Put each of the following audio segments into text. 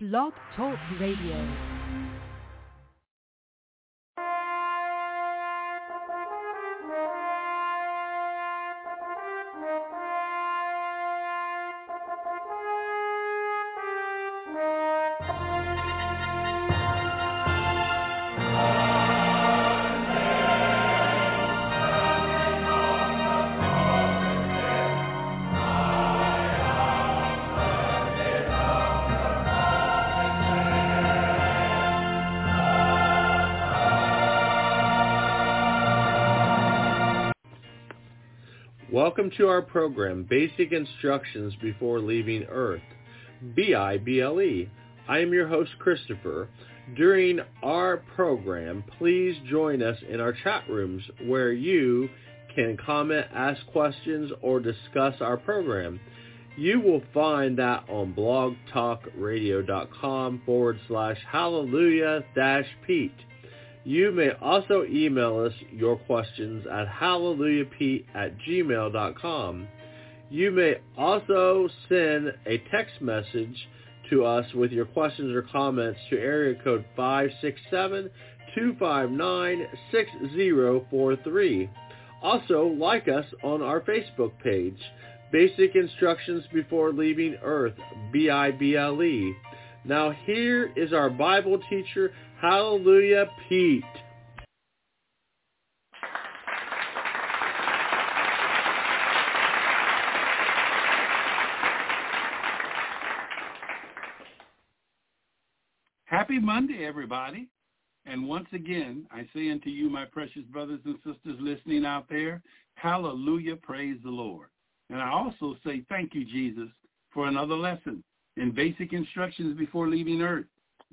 Blog Talk Radio. Welcome to our program, Basic Instructions Before Leaving Earth, BIBLE. I am your host, Christopher. During our program, please join us in our chat rooms where you can comment, ask questions, or discuss our program. You will find that on blogtalkradio.com/hallelujah-pete. You may also email us your questions at hallelujahpete@gmail.com. You may also send a text message to us with your questions or comments to area code 567-259-6043. Also, like us on our Facebook page, Basic Instructions Before Leaving Earth, BIBLE. Now here is our Bible teacher, Hallelujah Pete. Happy Monday, everybody. And once again, I say unto you, my precious brothers and sisters listening out there, hallelujah, praise the Lord. And I also say thank you, Jesus, for another lesson in Basic Instructions Before Leaving Earth,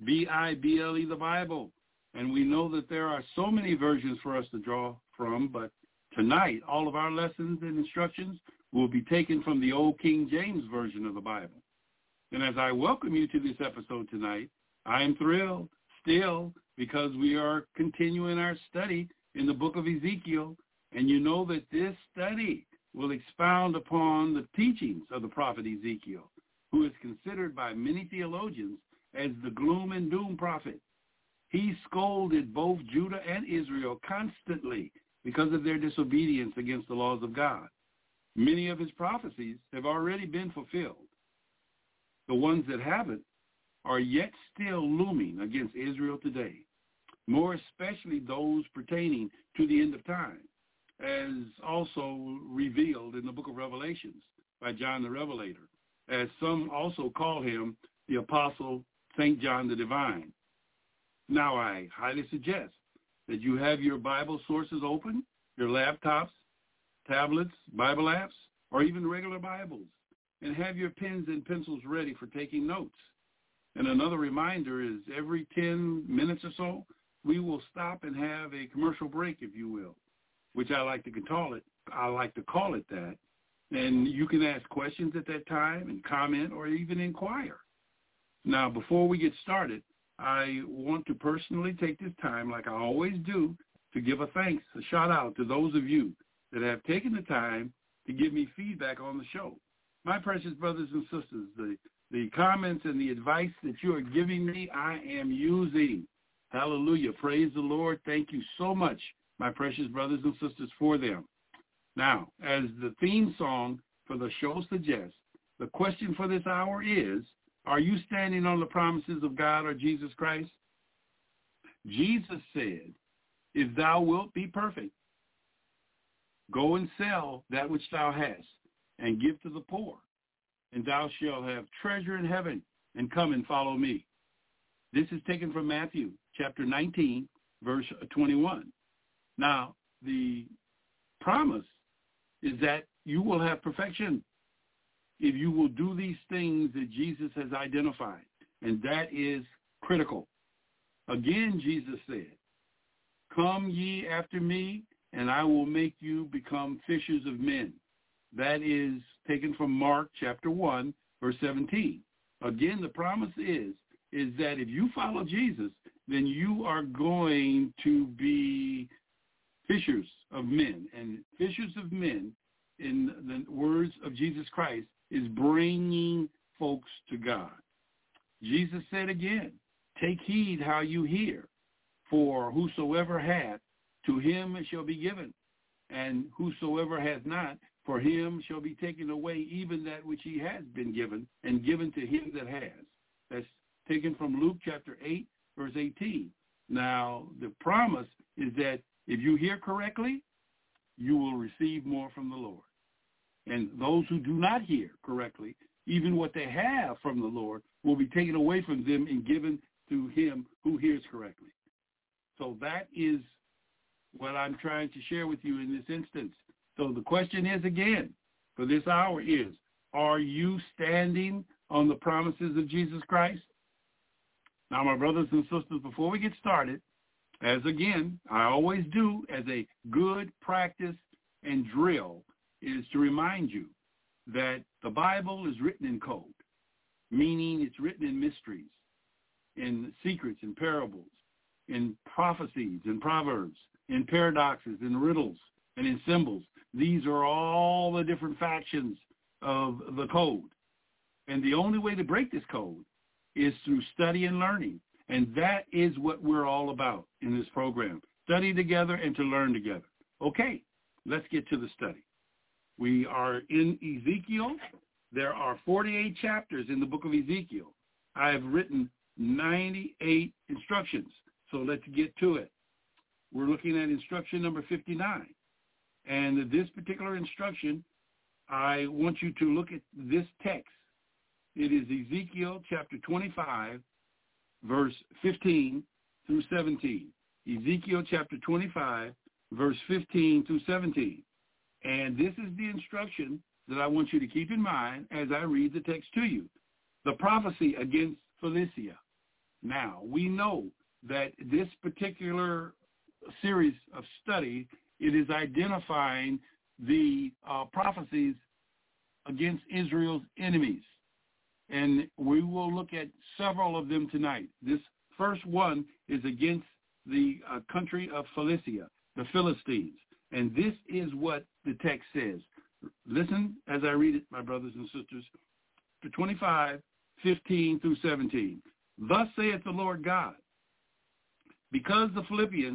BIBLE, the Bible. And we know that there are so many versions for us to draw from, but tonight all of our lessons and instructions will be taken from the old King James Version of the Bible. And as I welcome you to this episode tonight, I am thrilled still because we are continuing our study in the book of Ezekiel. And you know that this study will expound upon the teachings of the prophet Ezekiel, who is considered by many theologians as the gloom and doom prophet. He scolded both Judah and Israel constantly because of their disobedience against the laws of God. Many of his prophecies have already been fulfilled. The ones that haven't are yet still looming against Israel today, more especially those pertaining to the end of time, as also revealed in the book of Revelations by John the Revelator, as some also call him the Apostle St. John the Divine. Now, I highly suggest that you have your Bible sources open, your laptops, tablets, Bible apps, or even regular Bibles, and have your pens and pencils ready for taking notes. And another reminder is every 10 minutes or so, we will stop and have a commercial break, if you will, which I like to call it that. And you can ask questions at that time and comment or even inquire. Now, before we get started, I want to personally take this time, like I always do, to give a thanks, a shout-out to those of you that have taken the time to give me feedback on the show. My precious brothers and sisters, the comments and the advice that you are giving me, I am using. Hallelujah. Praise the Lord. Thank you so much, my precious brothers and sisters, for them. Now, as the theme song for the show suggests, the question for this hour is, are you standing on the promises of God or Jesus Christ? Jesus said, if thou wilt be perfect, go and sell that which thou hast and give to the poor, and thou shalt have treasure in heaven, and come and follow me. This is taken from Matthew chapter 19, verse 21. Now, the promise is that you will have perfection if you will do these things that Jesus has identified, and that is critical. Again, Jesus said, come ye after me, and I will make you become fishers of men. That is taken from Mark chapter 1, verse 17. Again, the promise is that if you follow Jesus, then you are going to be fishers of men. And fishers of men, in the words of Jesus Christ, is bringing folks to God. Jesus said again, take heed how you hear, for whosoever hath, to him it shall be given, and whosoever hath not, for him shall be taken away even that which he has been given, and given to him that has. That's taken from Luke chapter 8, verse 18. Now, the promise is that if you hear correctly, you will receive more from the Lord. And those who do not hear correctly, even what they have from the Lord, will be taken away from them and given to him who hears correctly. So that is what I'm trying to share with you in this instance. So the question is, again, for this hour is, are you standing on the promises of Jesus Christ? Now, my brothers and sisters, before we get started, as again, I always do as a good practice and drill, is to remind you that the Bible is written in code, meaning it's written in mysteries, in secrets and parables, in prophecies and proverbs, in paradoxes, in riddles, and in symbols. These are all the different factions of the code. And the only way to break this code is through study and learning. And that is what we're all about in this program. Study together and to learn together. Okay, let's get to the study. We are in Ezekiel. There are 48 chapters in the book of Ezekiel. I have written 98 instructions. So let's get to it. We're looking at instruction number 59. And this particular instruction, I want you to look at this text. It is Ezekiel chapter 25, verse 15 through 17. Ezekiel chapter 25, verse 15 through 17. And this is the instruction that I want you to keep in mind as I read the text to you. The prophecy against Philistia. Now, we know that this particular series of study, it is identifying the prophecies against Israel's enemies. And we will look at several of them tonight. This first one is against the country of Philistia, the Philistines. And this is what the text says. Listen as I read it, my brothers and sisters. To 25, 15 through 17. Thus saith the Lord God, because the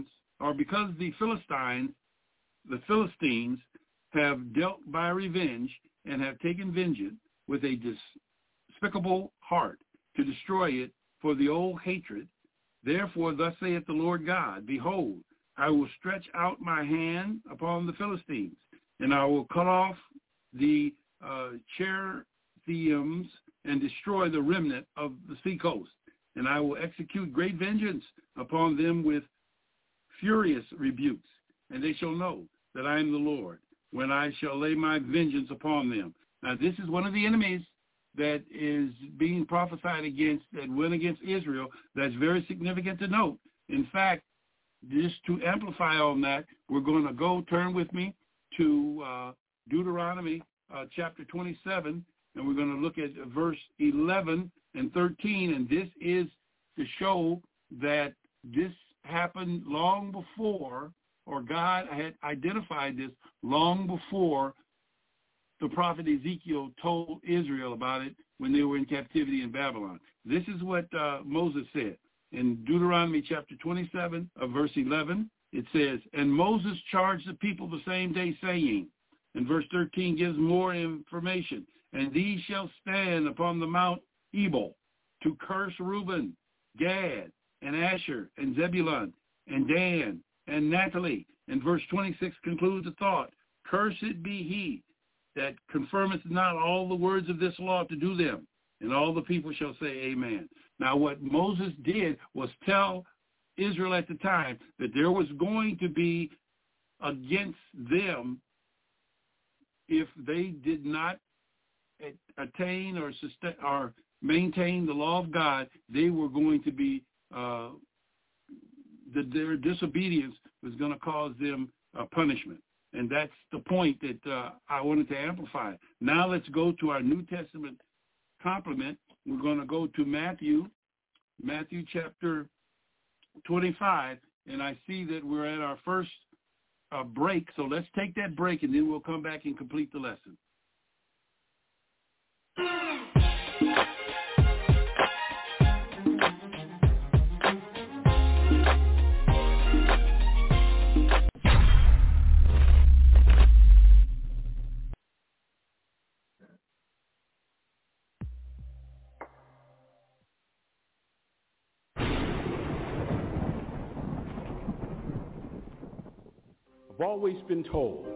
Philistines have dealt by revenge and have taken vengeance with a despicable heart to destroy it for the old hatred. Therefore, thus saith the Lord God, behold, I will stretch out my hand upon the Philistines, and I will cut off the Cherethims and destroy the remnant of the seacoast. And I will execute great vengeance upon them with furious rebukes. And they shall know that I am the Lord, when I shall lay my vengeance upon them. Now, this is one of the enemies that is being prophesied against, that went against Israel. That's very significant to note. In fact, just to amplify on that, we're going to turn with me to Deuteronomy chapter 27, and we're going to look at verse 11 and 13, and this is to show that this happened long before, or God had identified this long before the prophet Ezekiel told Israel about it when they were in captivity in Babylon. This is what Moses said. In Deuteronomy chapter 27, verse 11, it says, and Moses charged the people the same day, saying, and verse 13 gives more information, and these shall stand upon the Mount Ebal to curse Reuben, Gad, and Asher, and Zebulun, and Dan, and Naphtali. And verse 26 concludes the thought, cursed be he that confirmeth not all the words of this law to do them. And all the people shall say amen. Now what Moses did was tell Israel at the time that there was going to be against them if they did not attain or sustain or maintain the law of God. They were going to be their disobedience was going to cause them punishment. And that's the point that I wanted to amplify. Now let's go to our New Testament complement. We're going to go to Matthew chapter 25, and I see that we're at our first break. So let's take that break, and then we'll come back and complete the lesson. I've always been told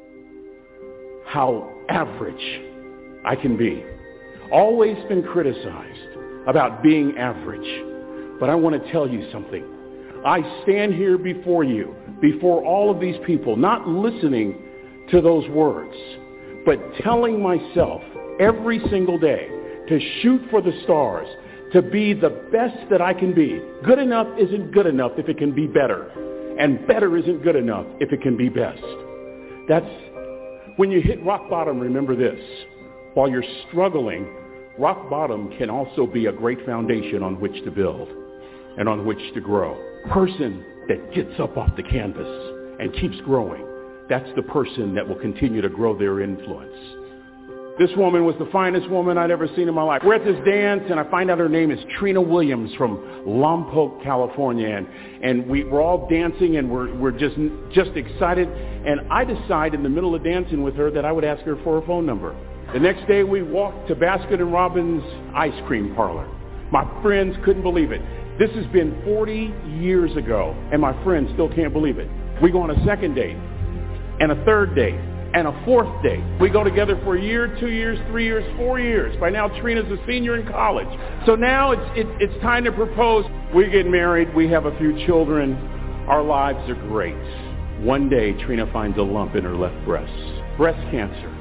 how average I can be. Always been criticized about being average. But I want to tell you something. I stand here before you, before all of these people, not listening to those words, but telling myself every single day to shoot for the stars, to be the best that I can be. Good enough isn't good enough if it can be better. And better isn't good enough if it can be best. That's when you hit rock bottom, remember this. While you're struggling, rock bottom can also be a great foundation on which to build and on which to grow. Person that gets up off the canvas and keeps growing, that's the person that will continue to grow their influence. This woman was the finest woman I'd ever seen in my life. We're at this dance, and I find out her name is Trina Williams from Lompoc, California. And we're all dancing, and we're just excited. And I decide in the middle of dancing with her that I would ask her for her phone number. The next day, we walked to Baskin & Robbins ice cream parlor. My friends couldn't believe it. This has been 40 years ago, and my friends still can't believe it. We go on a second date, and a third date, and a fourth date. We go together for a year, 2 years, 3 years, 4 years. By now, Trina's a senior in college. So now it's time to propose. We get married. We have a few children. Our lives are great. One day, Trina finds a lump in her left breast. Breast cancer.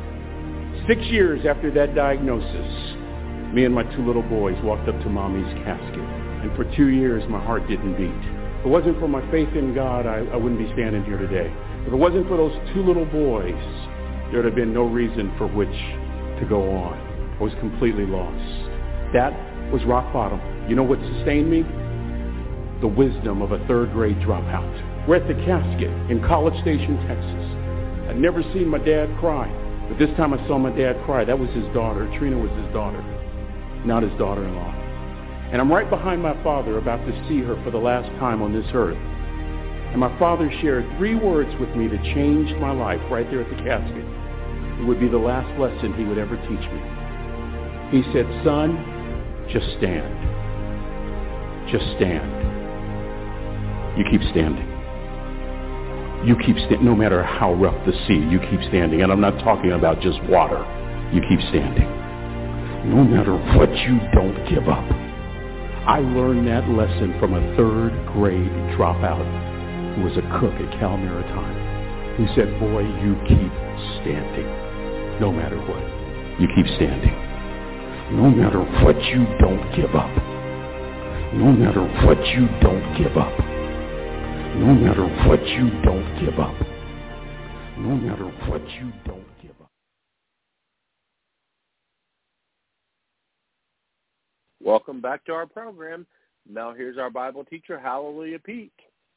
6 years after that diagnosis, me and my 2 little boys walked up to Mommy's casket. And for 2 years, my heart didn't beat. If it wasn't for my faith in God, I wouldn't be standing here today. If it wasn't for those 2 little boys, there would have been no reason for which to go on. I was completely lost. That was rock bottom. You know what sustained me? The wisdom of a 3rd grade dropout. We're at the casket in College Station, Texas. I'd never seen my dad cry, but this time I saw my dad cry. That was his daughter. Trina was his daughter, not his daughter-in-law. And I'm right behind my father, about to see her for the last time on this earth. And my father shared 3 words with me that changed my life right there at the casket. It would be the last lesson he would ever teach me. He said, "Son, just stand. Just stand. You keep standing. You keep standing. No matter how rough the sea, you keep standing." And I'm not talking about just water. You keep standing. No matter what, you don't give up. I learned that lesson from a 3rd grade dropout who was a cook at Cal Maritime. He said, "Boy, you keep standing. No matter what, you keep standing. No matter what, you don't give up. No matter what, you don't give up. No matter what, you don't give up. No matter what, you don't give up." Welcome back to our program. Now here's our Bible teacher, Hallelujah Pete.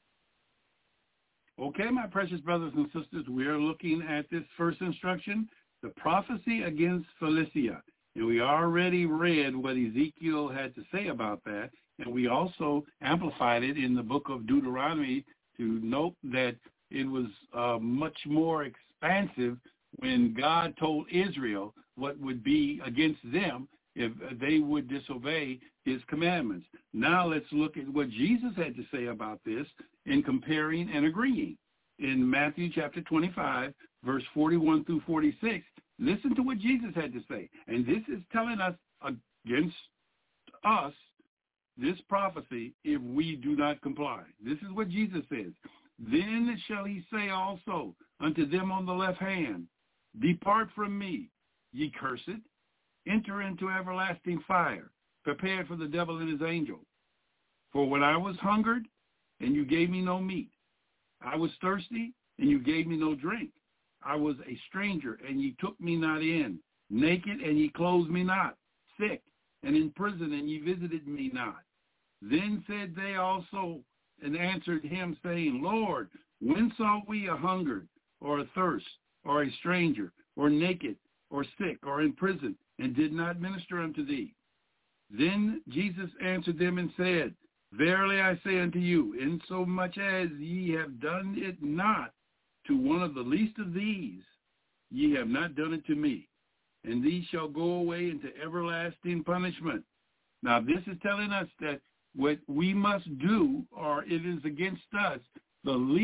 Okay, my precious brothers and sisters, we are looking at this first instruction, the prophecy against Philistia. And we already read what Ezekiel had to say about that, and we also amplified it in the book of Deuteronomy to note that it was much more expansive when God told Israel what would be against them if they would disobey his commandments. Now let's look at what Jesus had to say about this in comparing and agreeing. In Matthew chapter 25, verse 41 through 46, listen to what Jesus had to say. And this is telling us against us this prophecy if we do not comply. This is what Jesus says. "Then shall he say also unto them on the left hand, Depart from me, ye cursed, enter into everlasting fire, prepared for the devil and his angels. For when I was hungered, and you gave me no meat, I was thirsty, and you gave me no drink. I was a stranger, and ye took me not in, naked, and ye clothed me not, sick, and in prison, and ye visited me not. Then said they also, and answered him, saying, Lord, when saw we a hungered, or a thirst, or a stranger, or naked, or sick, or in prison, and did not minister unto thee? Then Jesus answered them and said, Verily I say unto you, insomuch as ye have done it not to one of the least of these, ye have not done it to me. And these shall go away into everlasting punishment. Now this is telling us that what we must do, or it is against us, the least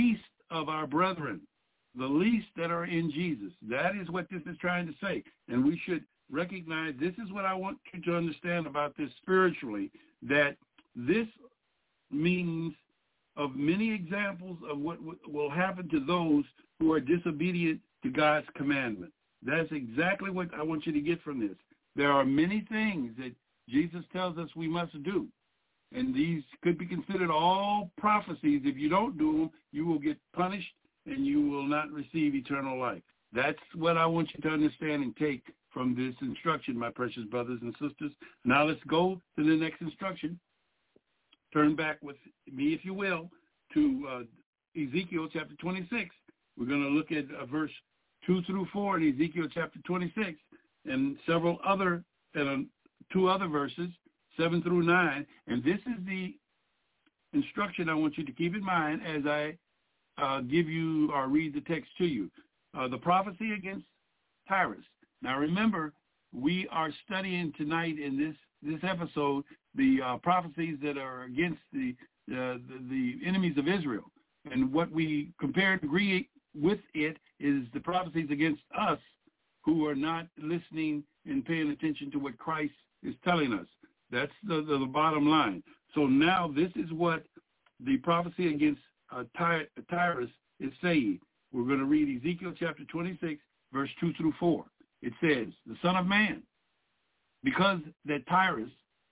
of our brethren, the least that are in Jesus. That is what this is trying to say. And we should recognize, this is what I want you to understand about this spiritually, that this means of many examples of what will happen to those who are disobedient to God's commandment. That's exactly what I want you to get from this. There are many things that Jesus tells us we must do, and these could be considered all prophecies. If you don't do them, you will get punished and you will not receive eternal life. That's what I want you to understand and take from this instruction, my precious brothers and sisters. Now let's go to the next instruction. Turn back with me, if you will, to Ezekiel chapter 26. We're going to look at verse 2 through 4 in Ezekiel chapter 26 and several other, 2 other verses, 7 through 9. And this is the instruction I want you to keep in mind as I give you or read the text to you. The prophecy against Tyrus. Now remember, we are studying tonight in this episode the prophecies that are against the enemies of Israel. And what we compare and agree with it is the prophecies against us who are not listening and paying attention to what Christ is telling us. That's the bottom line. So now this is what the prophecy against Tyrus is saying. We're going to read Ezekiel chapter 26, verse 2 through 4. It says, the Son of Man, because that Tyrus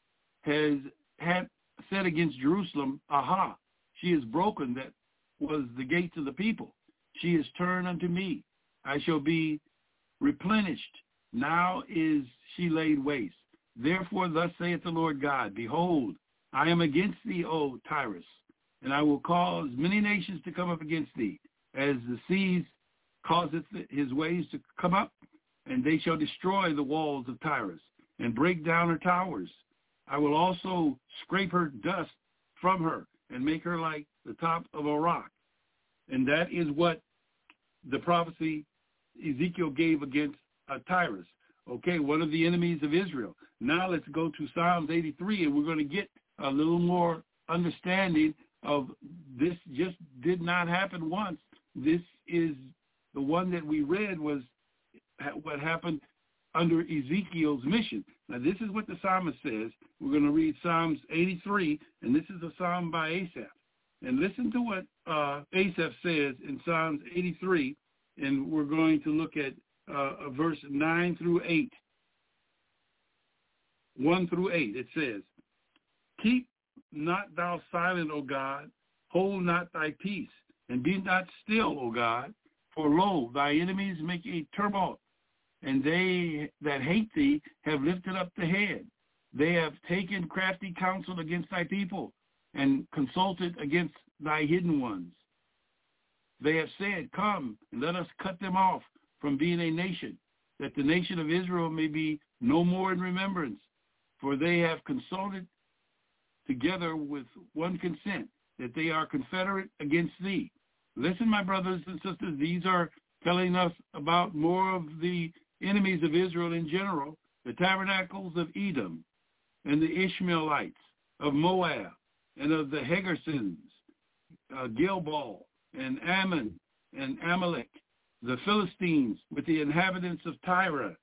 had said against Jerusalem, aha, she is broken, that was the gates of the people. She is turned unto me. I shall be replenished. Now is she laid waste. Therefore thus saith the Lord God, behold, I am against thee, O Tyrus, and I will cause many nations to come up against thee, as the seas causeth his waves to come up, and they shall destroy the walls of Tyrus, and break down her towers. I will also scrape her dust from her, and make her like the top of a rock. And that is what the prophecy Ezekiel gave against Tyrus. Okay, one of the enemies of Israel. Now let's go to Psalms 83, and we're going to get a little more understanding of this. Just did not happen once. This is the one that we read was what happened under Ezekiel's mission. Now this is what the psalmist says. We're going to read Psalms 83, and this is a psalm by Asaph. And listen to what Asaph says in Psalms 83, and we're going to look at verse 9 through 8. 1 through 8, it says, keep not thou silent, O God, hold not thy peace, and be not still, O God, for lo, thy enemies make a tumult, and they that hate thee have lifted up the head. They have taken crafty counsel against thy people, and consulted against thy hidden ones. They have said, come, and let us cut them off from being a nation, that the nation of Israel may be no more in remembrance. For they have consulted together with one consent, that they are confederate against thee. Listen, my brothers and sisters, these are telling us about more of the enemies of Israel in general, the tabernacles of Edom, and the Ishmaelites, of Moab, and of the Hagersons, Gilbal, and Ammon, and Amalek, the Philistines with the inhabitants of Tyre.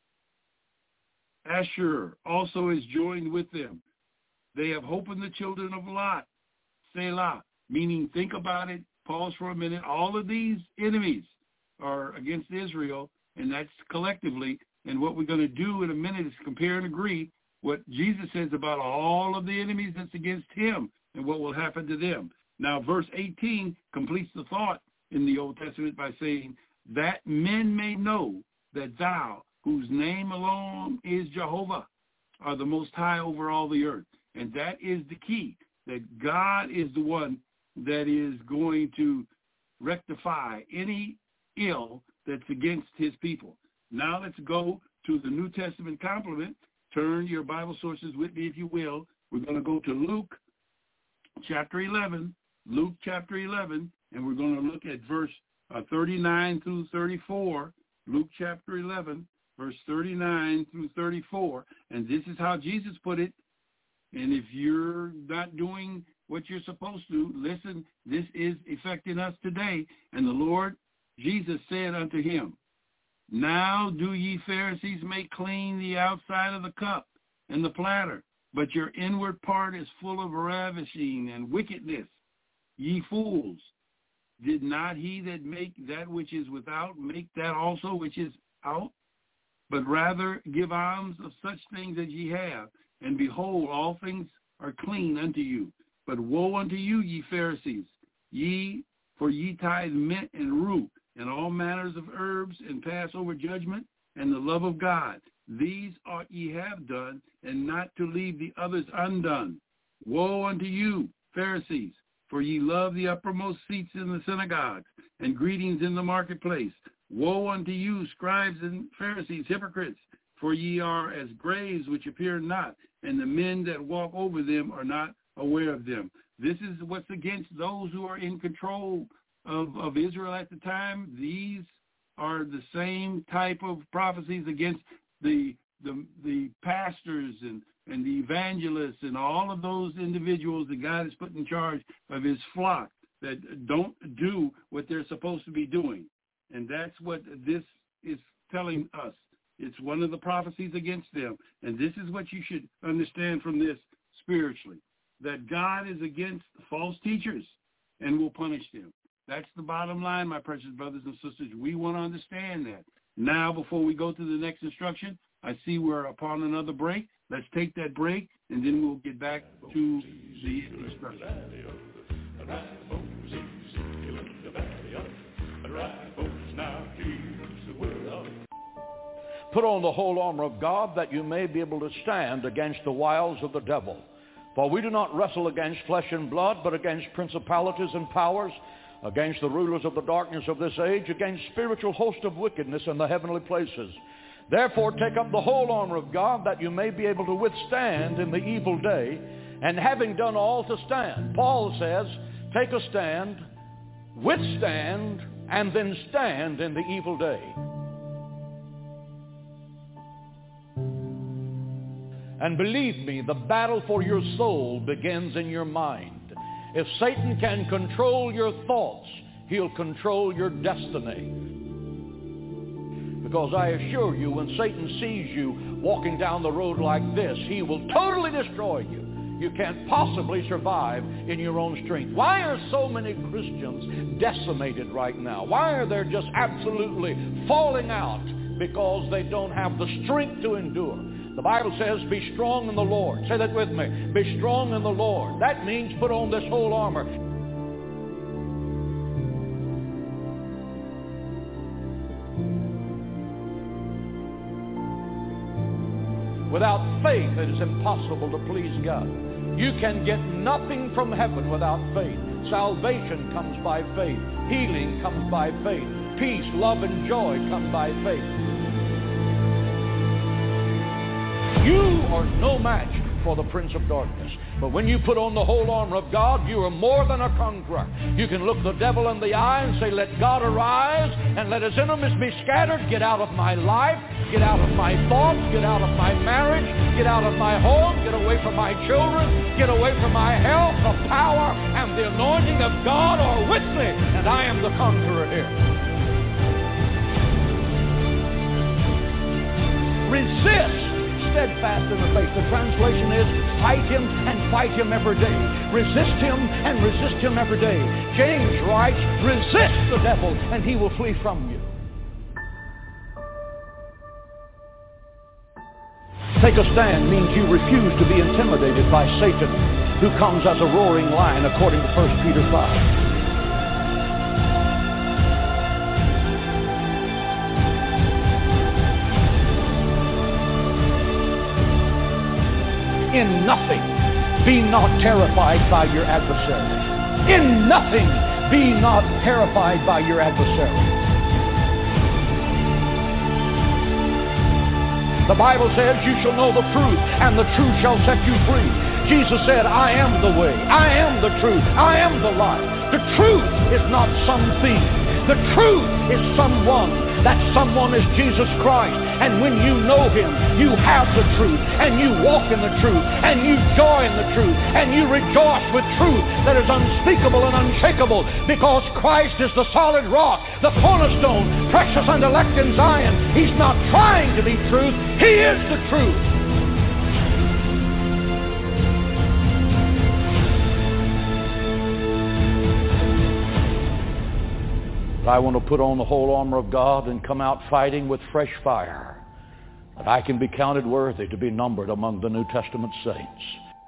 Ashur also is joined with them. They have holpen the children of Lot, Selah, meaning think about it, pause for a minute. All of these enemies are against Israel, and that's collectively. And what we're going to do in a minute is compare and agree what Jesus says about all of the enemies that's against him and what will happen to them. Now, verse 18 completes the thought in the Old Testament by saying, that men may know that thou, whose name alone is Jehovah, are the most high over all the earth. And that is the key, that God is the one that is going to rectify any ill that's against his people. Now let's go to the New Testament complement. Turn your Bible sources with me, if you will. We're going to go to Luke chapter 11, and we're going to look at verse 39 through 34, Luke chapter 11, verse 39 through 34, and this is how Jesus put it And if you're not doing what you're supposed to, listen, this is affecting us today. And the Lord Jesus said unto him, now do ye Pharisees make clean the outside of the cup and the platter, but your inward part is full of ravishing and wickedness. Ye fools, did not he that make that which is without make that also which is out? But rather give alms of such things as ye have, and behold, all things are clean unto you. But woe unto you, ye Pharisees, for ye tithe mint and rue, and all manners of herbs, and pass over judgment, and the love of God. These ought ye have done, and not to leave the others undone. Woe unto you, Pharisees, for ye love the uppermost seats in the synagogues, and greetings in the marketplace. Woe unto you, scribes and Pharisees, hypocrites, for ye are as graves which appear not, and the men that walk over them are not aware of them. This is what's against those who are in control of Israel at the time. These are the same type of prophecies against the pastors and the evangelists and all of those individuals that God has put in charge of his flock that don't do what they're supposed to be doing. And that's what this is telling us. It's one of the prophecies against them. And this is what you should understand from this spiritually, that God is against false teachers and will punish them. That's the bottom line, my precious brothers and sisters. We want to understand that. Now, before we go to the next instruction, I see we're upon another break. Let's take that break, and then we'll get back to the instruction. Put on the whole armor of God that you may be able to stand against the wiles of the devil. For we do not wrestle against flesh and blood, but against principalities and powers, against the rulers of the darkness of this age, against spiritual hosts of wickedness in the heavenly places. Therefore take up the whole armor of God that you may be able to withstand in the evil day, and having done all to stand. Paul says, take a stand, withstand, and then stand in the evil day. And believe me, the battle for your soul begins in your mind. If Satan can control your thoughts, he'll control your destiny. Because I assure you, when Satan sees you walking down the road like this, he will totally destroy you. You can't possibly survive in your own strength. Why are so many Christians decimated right now? Why are they just absolutely falling out? Because they don't have the strength to endure. The Bible says, be strong in the Lord. Say that with me. Be strong in the Lord. That means put on this whole armor. Without faith, it is impossible to please God. You can get nothing from heaven without faith. Salvation comes by faith. Healing comes by faith. Peace, love, and joy come by faith. You are no match for the prince of darkness. But when you put on the whole armor of God, you are more than a conqueror. You can look the devil in the eye and say, let God arise and let his enemies be scattered. Get out of my life. Get out of my thoughts. Get out of my marriage. Get out of my home. Get away from my children. Get away from my health. The power and the anointing of God are with me, and I am the conqueror here. Resist. Steadfast in the faith. The translation is fight him and fight him every day. Resist him and resist him every day. James writes, resist the devil and he will flee from you. Take a stand means you refuse to be intimidated by Satan, who comes as a roaring lion according to 1 Peter 5. In nothing, be not terrified by your adversary. In nothing, be not terrified by your adversary. The Bible says, you shall know the truth, and the truth shall set you free. Jesus said, I am the way, I am the truth, I am the life. The truth is not some thing. The truth is someone. That someone is Jesus Christ. And when you know Him, you have the truth, and you walk in the truth, and you joy in the truth, and you rejoice with truth that is unspeakable and unshakable, because Christ is the solid rock, the cornerstone, precious and elect in Zion. He's not trying to be truth. He is the truth. I want to put on the whole armor of God and come out fighting with fresh fire, that I can be counted worthy to be numbered among the New Testament saints.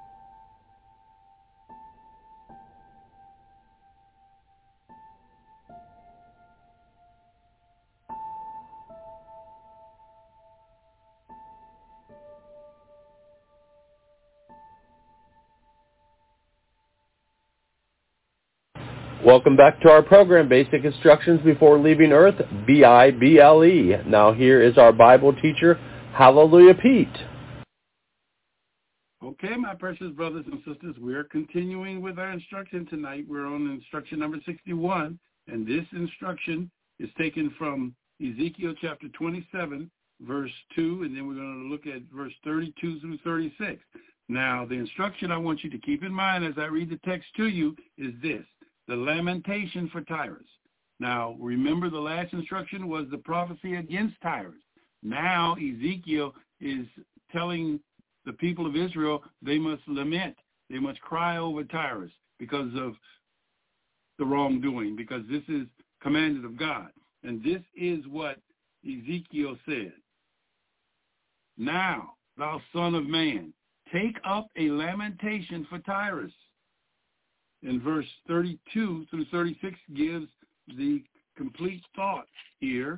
Welcome back to our program, Basic Instructions Before Leaving Earth, B-I-B-L-E. Now here is our Bible teacher, Hallelujah Pete. Okay, my precious brothers and sisters, we're continuing with our instruction tonight. We're on instruction number 61, and this instruction is taken from Ezekiel chapter 27, verse 2, and then we're going to look at verse 32 through 36. Now, the instruction I want you to keep in mind as I read the text to you is this: the lamentation for Tyrus. Now, remember the last instruction was the prophecy against Tyrus. Now, Ezekiel is telling the people of Israel they must lament. They must cry over Tyrus because of the wrongdoing, because this is commanded of God. And this is what Ezekiel said. Now, thou son of man, take up a lamentation for Tyrus. And verse 32 through 36 gives the complete thought here.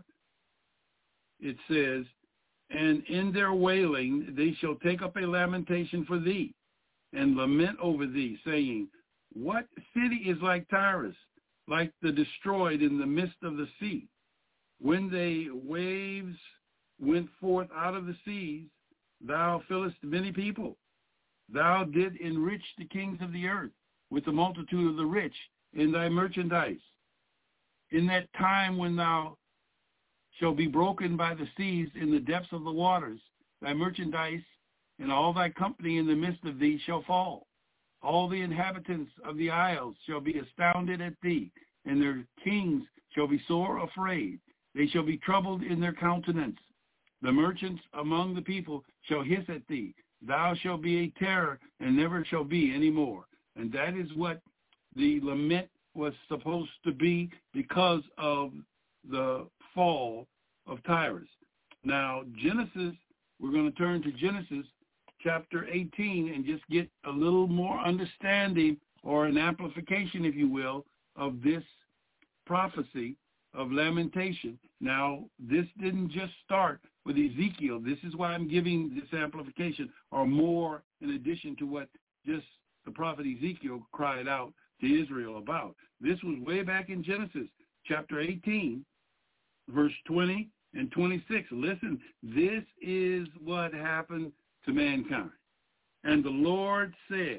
It says, and in their wailing they shall take up a lamentation for thee, and lament over thee, saying, what city is like Tyrus, like the destroyed in the midst of the sea? When the waves went forth out of the seas, thou fillest many people. Thou did enrich the kings of the earth with the multitude of the rich in thy merchandise. In that time when thou shalt be broken by the seas in the depths of the waters, thy merchandise and all thy company in the midst of thee shall fall. All the inhabitants of the isles shall be astounded at thee, and their kings shall be sore afraid. They shall be troubled in their countenance. The merchants among the people shall hiss at thee. Thou shalt be a terror, and never shall be any more. And that is what the lament was supposed to be because of the fall of Tyrus. Now, Genesis, we're going to turn to Genesis chapter 18 and just get a little more understanding, or an amplification, if you will, of this prophecy of lamentation. Now, this didn't just start with Ezekiel. This is why I'm giving this amplification, or more in addition to what just the prophet Ezekiel cried out to Israel about. This was way back in Genesis chapter 18, verse 20 and 26. Listen, this is what happened to mankind. And the Lord said,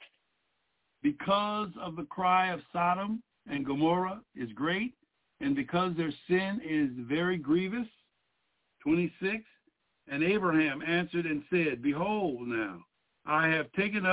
because of the cry of Sodom and Gomorrah is great, and because their sin is very grievous, 26, and Abraham answered and said, behold now, I have taken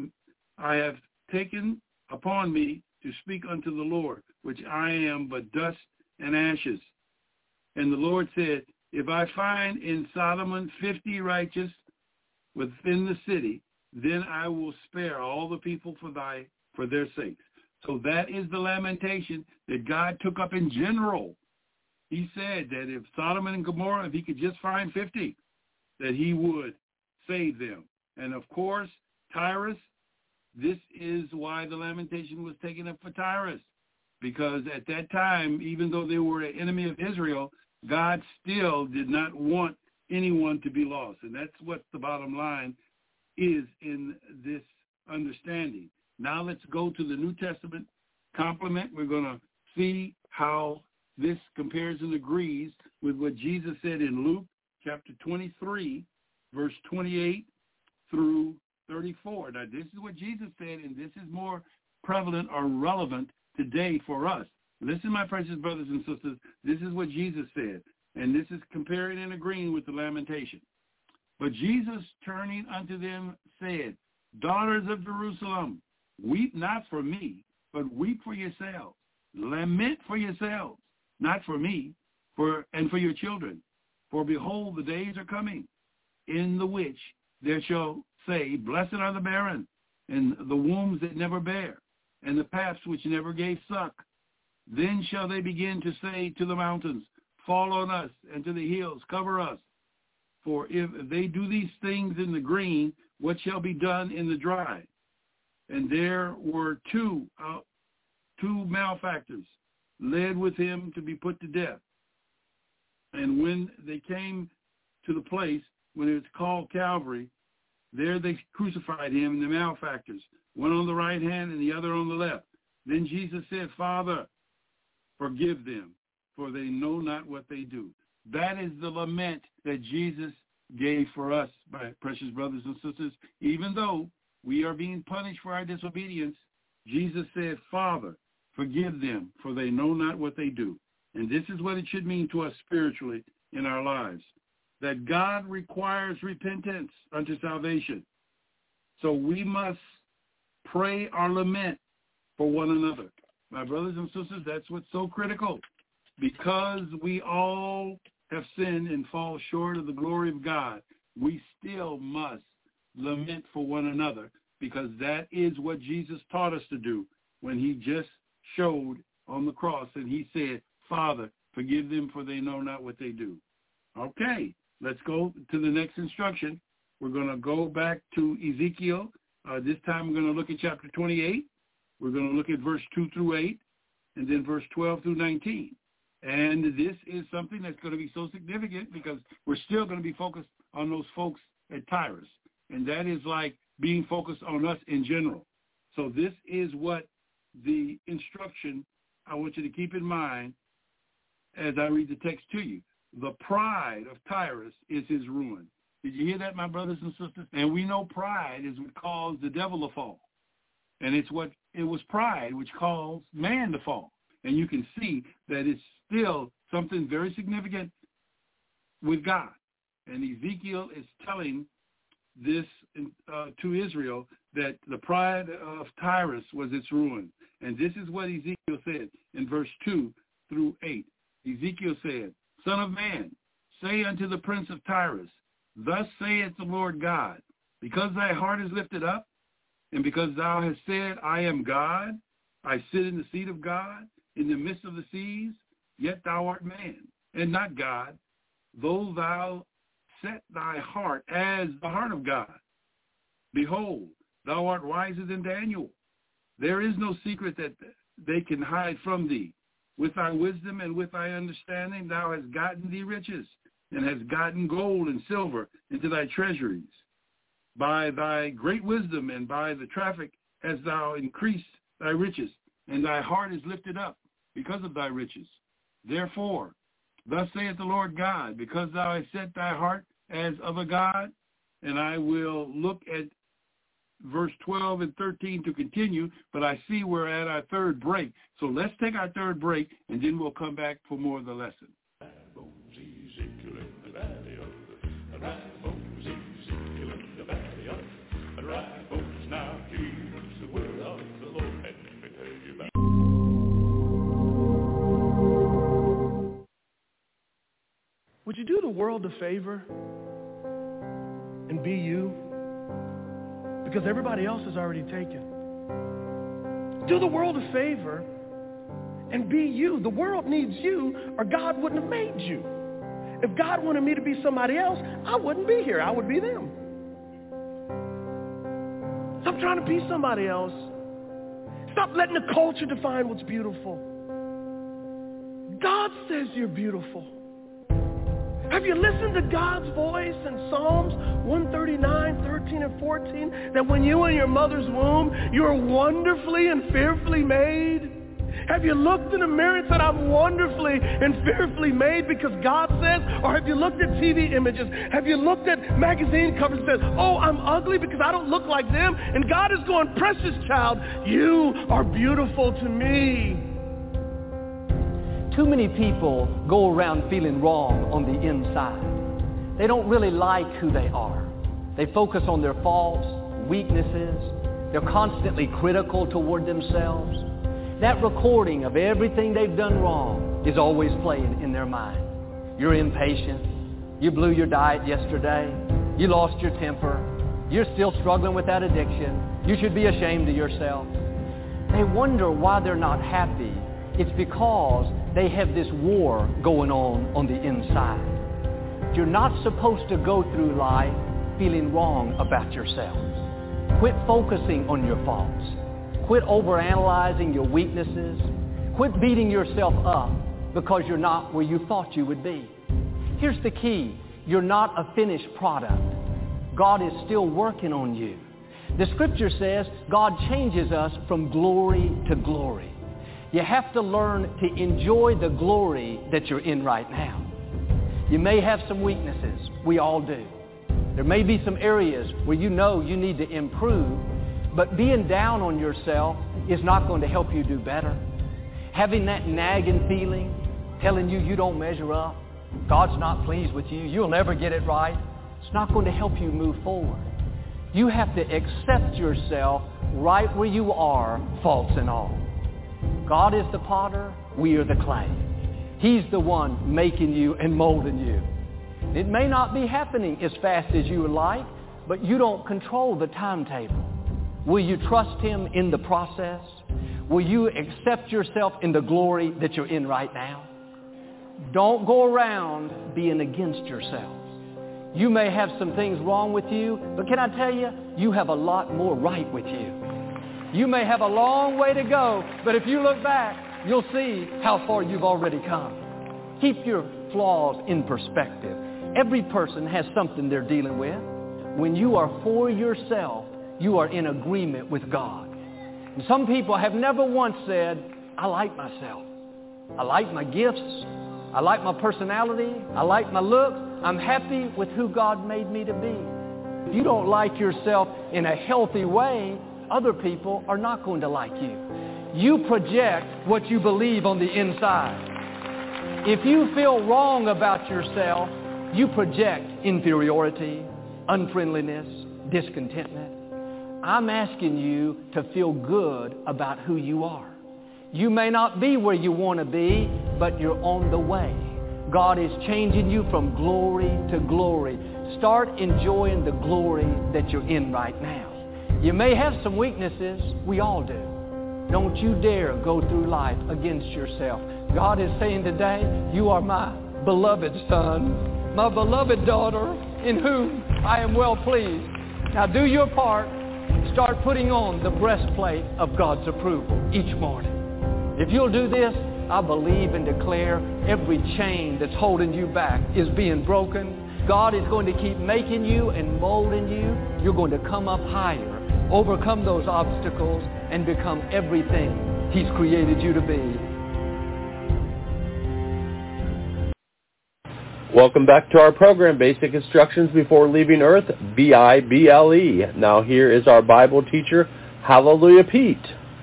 upon me to speak unto the Lord, which I am but dust and ashes. And the Lord said, if I find in Sodom 50 righteous within the city, then I will spare all the people for their sakes. So that is the lamentation that God took up in general. He said that if Sodom and Gomorrah, if he could just find 50, that he would save them. And of course, Tyrus, this is why the lamentation was taken up for Tyrus. Because at that time, even though they were an enemy of Israel, God still did not want anyone to be lost. And that's what the bottom line is in this understanding. Now let's go to the New Testament complement. We're going to see how this compares and agrees with what Jesus said in Luke chapter 23, verse 28 through 34. Now, this is what Jesus said, and this is more prevalent or relevant today for us. Listen, my precious brothers and sisters, this is what Jesus said, and this is comparing and agreeing with the lamentation. But Jesus, turning unto them, said, Daughters of Jerusalem, weep not for me, but weep for yourselves. Lament for yourselves, not for me, and for your children. For behold, the days are coming, in the which there shall say, Blessed are the barren, and the wombs that never bear, and the paps which never gave suck. Then shall they begin to say to the mountains, Fall on us, and to the hills, cover us. For if they do these things in the green, what shall be done in the dry? And there were two malefactors led with him to be put to death. And when they came to the place, when it was called Calvary, there they crucified him, the malefactors, one on the right hand and the other on the left. Then Jesus said, Father, forgive them, for they know not what they do. That is the lament that Jesus gave for us, my precious brothers and sisters. Even though we are being punished for our disobedience, Jesus said, Father, forgive them, for they know not what they do. And this is what it should mean to us spiritually in our lives, that God requires repentance unto salvation. So we must pray our lament for one another. My brothers and sisters, that's what's so critical. Because we all have sinned and fall short of the glory of God, we still must lament for one another, because that is what Jesus taught us to do when he just showed on the cross and he said, Father, forgive them, for they know not what they do. Okay, let's go to the next instruction. We're going to go back to Ezekiel. This time we're going to look at chapter 28. We're going to look at verse 2 through 8, and then verse 12 through 19. And this is something that's going to be so significant because we're still going to be focused on those folks at Tyrus. And that is like being focused on us in general. So this is what the instruction I want you to keep in mind as I read the text to you. The pride of Tyrus is his ruin. Did you hear that, my brothers and sisters? And we know pride is what caused the devil to fall. And it was pride which caused man to fall. And you can see that it's still something very significant with God. And Ezekiel is telling this to Israel, that the pride of Tyrus was its ruin. And this is what Ezekiel said in verse 2 through 8. Ezekiel said, Son of man, say unto the prince of Tyrus, Thus saith the Lord God, because thy heart is lifted up, and because thou hast said, I am God, I sit in the seat of God, in the midst of the seas, yet thou art man, and not God, though thou set thy heart as the heart of God. Behold, thou art wiser than Daniel. There is no secret that they can hide from thee. With thy wisdom and with thy understanding thou hast gotten thee riches, and hast gotten gold and silver into thy treasuries. By thy great wisdom and by the traffic hast thou increased thy riches, and thy heart is lifted up because of thy riches. Therefore, thus saith the Lord God, because thou hast set thy heart as of a god, and I will look at verse 12 and 13 to continue, but I see we're at our third break. So let's take our third break, and then we'll come back for more of the lesson. Would you do the world a favor and be you? Because everybody else is already taken. Do the world a favor and be you. The world needs you, or God wouldn't have made you. If God wanted me to be somebody else, I wouldn't be here. I would be them. Stop trying to be somebody else. Stop letting the culture define what's beautiful. God says you're beautiful. Have you listened to God's voice in Psalms 139, 13, and 14, that when you were in your mother's womb, you were wonderfully and fearfully made? Have you looked in the mirror and said, I'm wonderfully and fearfully made because God says? Or have you looked at TV images? Have you looked at magazine covers and said, oh, I'm ugly because I don't look like them? And God is going, precious child, you are beautiful to me. Too many people go around feeling wrong on the inside. They don't really like who they are. They focus on their faults, weaknesses. They're constantly critical toward themselves. That recording of everything they've done wrong is always playing in their mind. You're impatient. You blew your diet yesterday. You lost your temper. You're still struggling with that addiction. You should be ashamed of yourself. They wonder why they're not happy. It's because they have this war going on the inside. You're not supposed to go through life feeling wrong about yourself. Quit focusing on your faults. Quit overanalyzing your weaknesses. Quit beating yourself up because you're not where you thought you would be. Here's the key. You're not a finished product. God is still working on you. The scripture says God changes us from glory to glory. You have to learn to enjoy the glory that you're in right now. You may have some weaknesses. We all do. There may be some areas where you know you need to improve, but being down on yourself is not going to help you do better. Having that nagging feeling, telling you you don't measure up, God's not pleased with you, you'll never get it right, it's not going to help you move forward. You have to accept yourself right where you are, faults and all. God is the potter, we are the clay. He's the one making you and molding you. It may not be happening as fast as you would like, but you don't control the timetable. Will you trust Him in the process? Will you accept yourself in the glory that you're in right now? Don't go around being against yourself. You may have some things wrong with you, but can I tell you, you have a lot more right with you. You may have a long way to go, but if you look back, you'll see how far you've already come. Keep your flaws in perspective. Every person has something they're dealing with. When you are for yourself, you are in agreement with God. And some people have never once said, I like myself. I like my gifts. I like my personality. I like my looks. I'm happy with who God made me to be. If you don't like yourself in a healthy way, other people are not going to like you. You project what you believe on the inside. If you feel wrong about yourself, you project inferiority, unfriendliness, discontentment. I'm asking you to feel good about who you are. You may not be where you want to be, but you're on the way. God is changing you from glory to glory. Start enjoying the glory that you're in right now. You may have some weaknesses. We all do. Don't you dare go through life against yourself. God is saying today, you are my beloved son, my beloved daughter, in whom I am well pleased. Now do your part. Start putting on the breastplate of God's approval each morning. If you'll do this, I believe and declare every chain that's holding you back is being broken. God is going to keep making you and molding you. You're going to come up higher, overcome those obstacles, and become everything He's created you to be. Welcome back to our program, Basic Instructions Before Leaving Earth, B-I-B-L-E. Now here is our Bible teacher, Hallelujah Pete.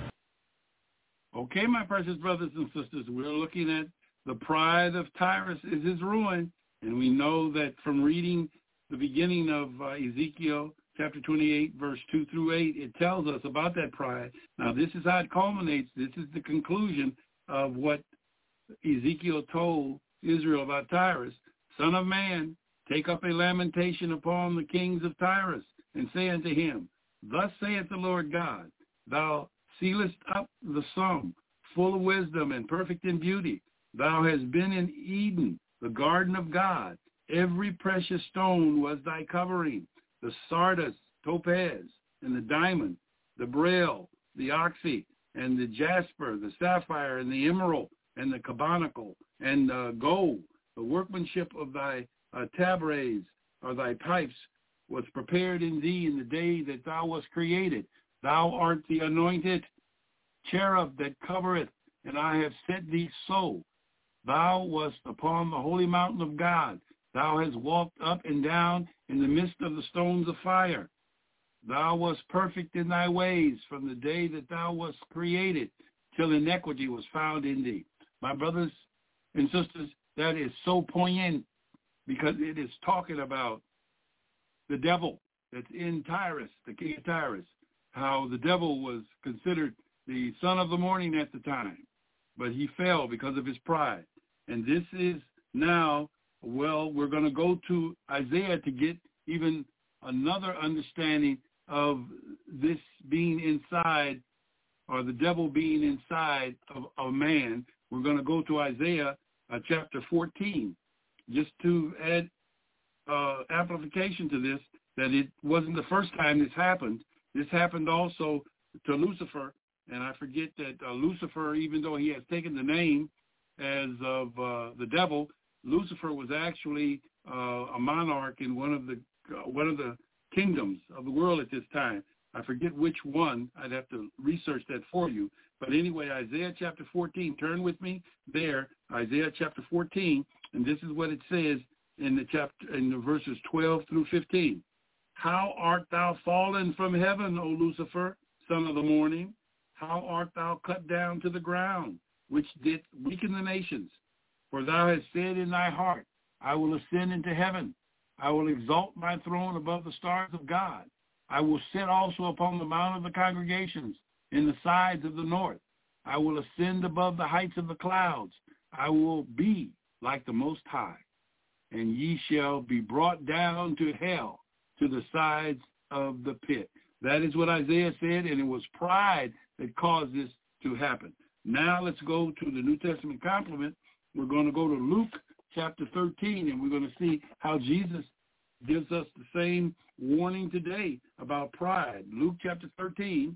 Okay, my precious brothers and sisters, we're looking at the pride of Tyrus is his ruin. And we know that from reading the beginning of Ezekiel chapter 28, verse 2 through 8, it tells us about that pride. Now, this is how it culminates. This is the conclusion of what Ezekiel told Israel about Tyrus. Son of man, take up a lamentation upon the kings of Tyrus, and say unto him, Thus saith the Lord God, Thou sealest up the sum, full of wisdom and perfect in beauty. Thou hast been in Eden, the garden of God. Every precious stone was thy covering, the sardius, topaz, and the diamond, the beryl, the oxy, and the jasper, the sapphire, and the emerald, and the carbuncle, and gold. The workmanship of thy tabrets, or thy pipes, was prepared in thee in the day that thou wast created. Thou art the anointed cherub that covereth, and I have set thee so. Thou wast upon the holy mountain of God. Thou hast walked up and down in the midst of the stones of fire. Thou wast perfect in thy ways from the day that thou wast created, till iniquity was found in thee. My brothers and sisters, that is so poignant because it is talking about the devil that's in Tyrus, the king of Tyrus, how the devil was considered the son of the morning at the time, but he fell because of his pride. And this is now, well, we're going to go to Isaiah to get even another understanding of this being inside, or the devil being inside of a man. We're going to go to Isaiah chapter 14, just to add amplification to this, that it wasn't the first time this happened. This happened also to Lucifer, and I forget that Lucifer, even though he has taken the name as of the devil, Lucifer was actually a monarch in one of the kingdoms of the world at this time. I forget which one. I'd have to research that for you. But anyway, Isaiah chapter 14, turn with me there, Isaiah chapter 14, and this is what it says in the verses 12 through 15. How art thou fallen from heaven, O Lucifer, son of the morning? How art thou cut down to the ground, which did weaken the nations? For thou hast said in thy heart, I will ascend into heaven. I will exalt my throne above the stars of God. I will sit also upon the mount of the congregations in the sides of the north. I will ascend above the heights of the clouds. I will be like the Most High. And ye shall be brought down to hell, to the sides of the pit. That is what Isaiah said, and it was pride that caused this to happen. Now let's go to the New Testament complement. We're going to go to Luke chapter 13, and we're going to see how Jesus gives us the same warning today about pride. Luke chapter 13,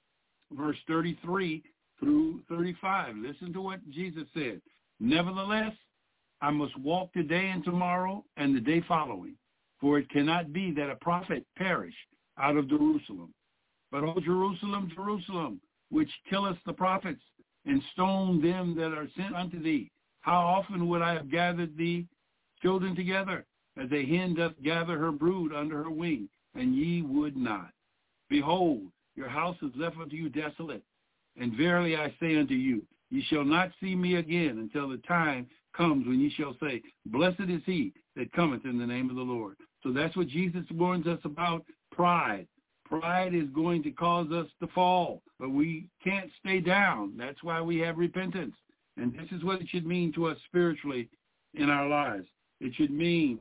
verse 33 through 35. Listen to what Jesus said. Nevertheless, I must walk today and tomorrow and the day following, for it cannot be that a prophet perish out of Jerusalem. But, O Jerusalem, Jerusalem, which killeth the prophets and stone them that are sent unto thee, how often would I have gathered thee children together, as a hen doth gather her brood under her wing, and ye would not. Behold, your house is left unto you desolate. And verily I say unto you, ye shall not see me again until the time comes when ye shall say, blessed is he that cometh in the name of the Lord. So that's what Jesus warns us about, pride. Pride is going to cause us to fall, but we can't stay down. That's why we have repentance. And this is what it should mean to us spiritually in our lives. It should mean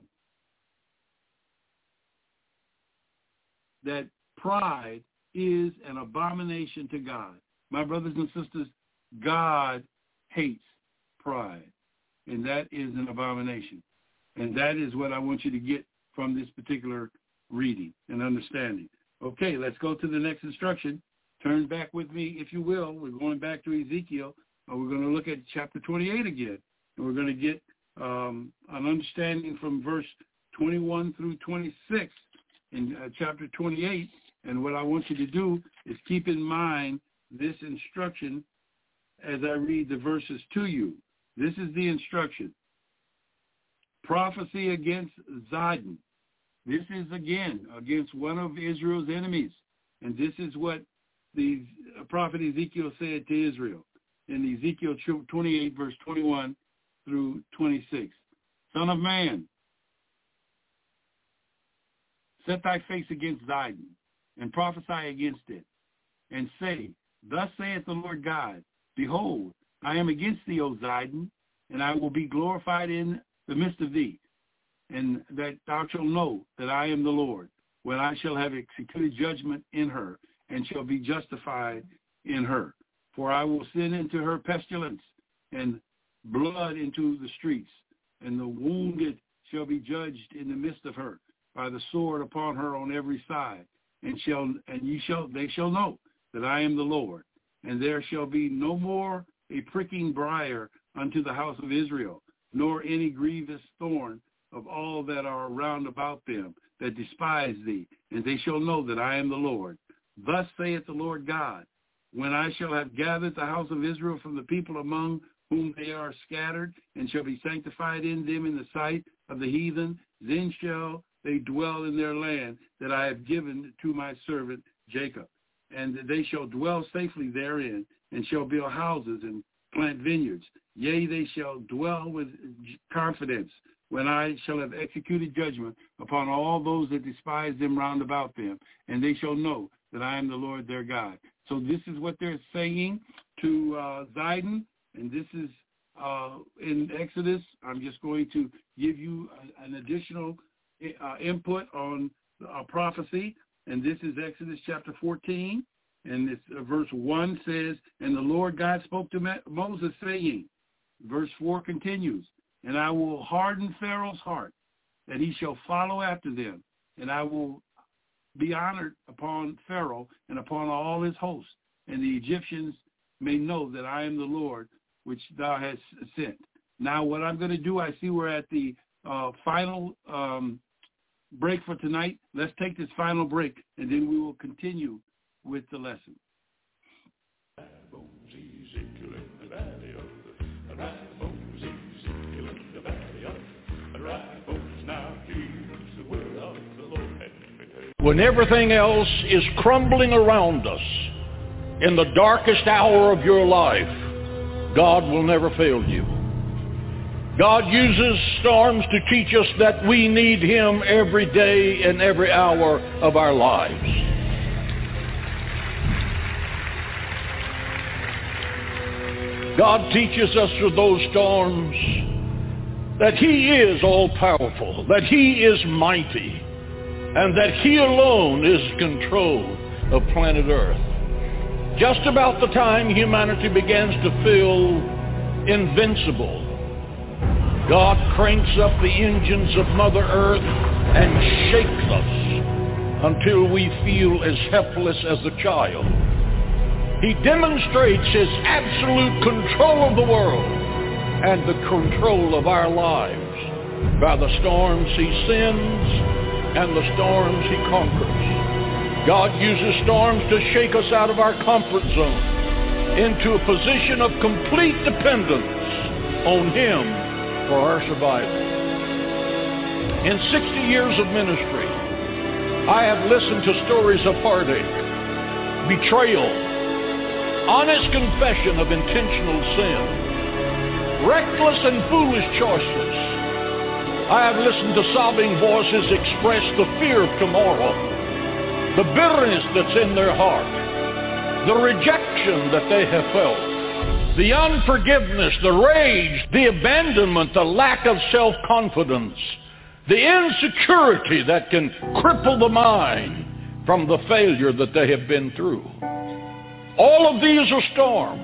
that pride is an abomination to God. My brothers and sisters, God hates pride, and that is an abomination. And that is what I want you to get from this particular reading and understanding. Okay, let's go to the next instruction. Turn back with me, if you will. We're going back to Ezekiel. We're going to look at chapter 28 again, and we're going to get an understanding from verse 21 through 26 in chapter 28. And what I want you to do is keep in mind this instruction as I read the verses to you. This is the instruction. Prophecy against Zidon. This is, again, against one of Israel's enemies. And this is what the prophet Ezekiel said to Israel in Ezekiel 28, verse 21 through 26. Son of man, set thy face against Zidon, and prophesy against it, and say, thus saith the Lord God, behold, I am against thee, O Zidon, and I will be glorified in the midst of thee, and that thou shalt know that I am the Lord, when I shall have executed judgment in her, and shall be justified in her. For I will send into her pestilence, and blood into the streets, and the wounded shall be judged in the midst of her, by the sword upon her on every side. They shall know that I am the Lord, and there shall be no more a pricking briar unto the house of Israel, nor any grievous thorn of all that are round about them that despise thee, and they shall know that I am the Lord. Thus saith the Lord God, when I shall have gathered the house of Israel from the people among whom they are scattered, and shall be sanctified in them in the sight of the heathen, then shall they dwell in their land that I have given to my servant Jacob. And they shall dwell safely therein, and shall build houses and plant vineyards, Yea, they shall dwell with confidence when I shall have executed judgment upon all those that despise them round about them, and they shall know that I am the Lord their God. So this is what they're saying to Zidon, and this is in Exodus. I'm just going to give you an additional input on prophecy, and this is Exodus chapter 14, and it's, verse 1 says, and the Lord God spoke to Moses, saying, verse 4 continues, and I will harden Pharaoh's heart, that he shall follow after them, and I will be honored upon Pharaoh and upon all his hosts, and the Egyptians may know that I am the Lord which thou hast sent. Now what I'm going to do, I see we're at the final break for tonight. Let's take this final break, and then we will continue with the lesson. When everything else is crumbling around us, in the darkest hour of your life, God will never fail you. God uses storms to teach us that we need Him every day and every hour of our lives. God teaches us through those storms that He is all-powerful, that He is mighty, and that He alone is in control of planet Earth. Just about the time humanity begins to feel invincible, God cranks up the engines of Mother Earth and shakes us until we feel as helpless as a child. He demonstrates His absolute control of the world and the control of our lives by the storms He sends and the storms He conquers. God uses storms to shake us out of our comfort zone into a position of complete dependence on Him for our survival. In 60 years of ministry, I have listened to stories of heartache, betrayal, honest confession of intentional sin, reckless and foolish choices. I have listened to sobbing voices express the fear of tomorrow, the bitterness that's in their heart, the rejection that they have felt, the unforgiveness, the rage, the abandonment, the lack of self-confidence, the insecurity that can cripple the mind from the failure that they have been through. All of these are storms.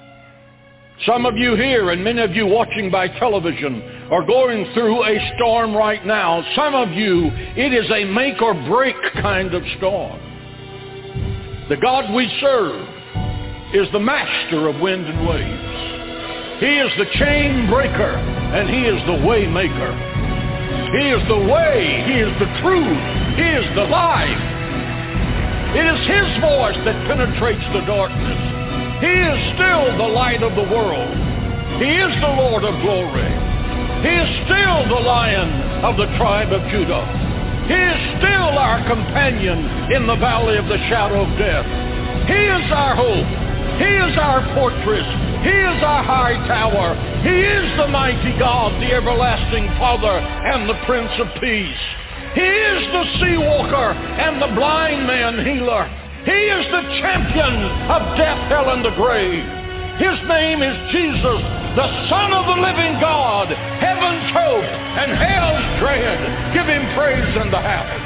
Some of you here and many of you watching by television are going through a storm right now. Some of you, it is a make or break kind of storm. The God we serve is the master of wind and waves. He is the chain breaker and He is the way maker. He is the way, He is the truth, He is the life. It is His voice that penetrates the darkness. He is still the light of the world. He is the Lord of glory. He is still the Lion of the tribe of Judah. He is still our companion in the valley of the shadow of death. He is our hope. He is our fortress. He is our high tower. He is the mighty God, the everlasting Father, and the Prince of Peace. He is the sea walker and the blind man healer. He is the champion of death, hell, and the grave. His name is Jesus, the Son of the living God, heaven's hope and hell's dread. Give Him praise in the house.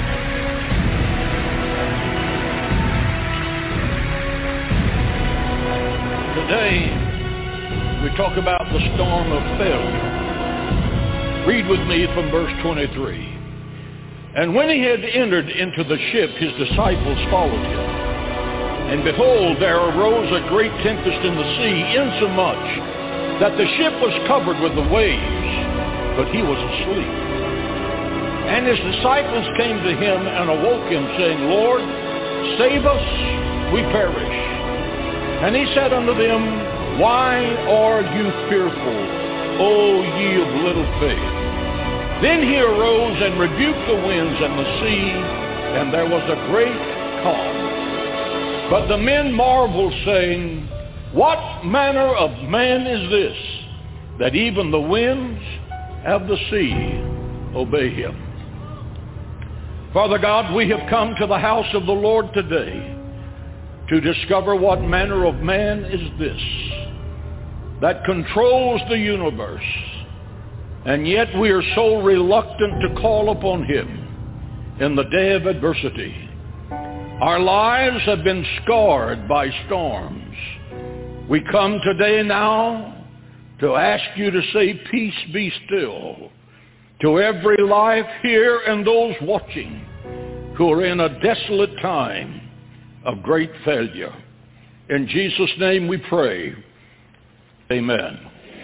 Today, we talk about the storm of failure. Read with me from verse 23. And when He had entered into the ship, His disciples followed Him. And behold, there arose a great tempest in the sea, insomuch that the ship was covered with the waves, but He was asleep. And His disciples came to Him and awoke Him, saying, Lord, save us, we perish. And He said unto them, Why are you fearful, O ye of little faith? Then He arose and rebuked the winds and the sea, and there was a great calm. But the men marveled, saying, What manner of man is this, that even the winds of the sea obey him? Father God, we have come to the house of the Lord today to discover what manner of man is this that controls the universe, and yet we are so reluctant to call upon him in the day of adversity. Our lives have been scarred by storms. We come today now to ask you to say, peace be still, to every life here and those watching who are in a desolate time of great failure. In Jesus' name we pray. Amen.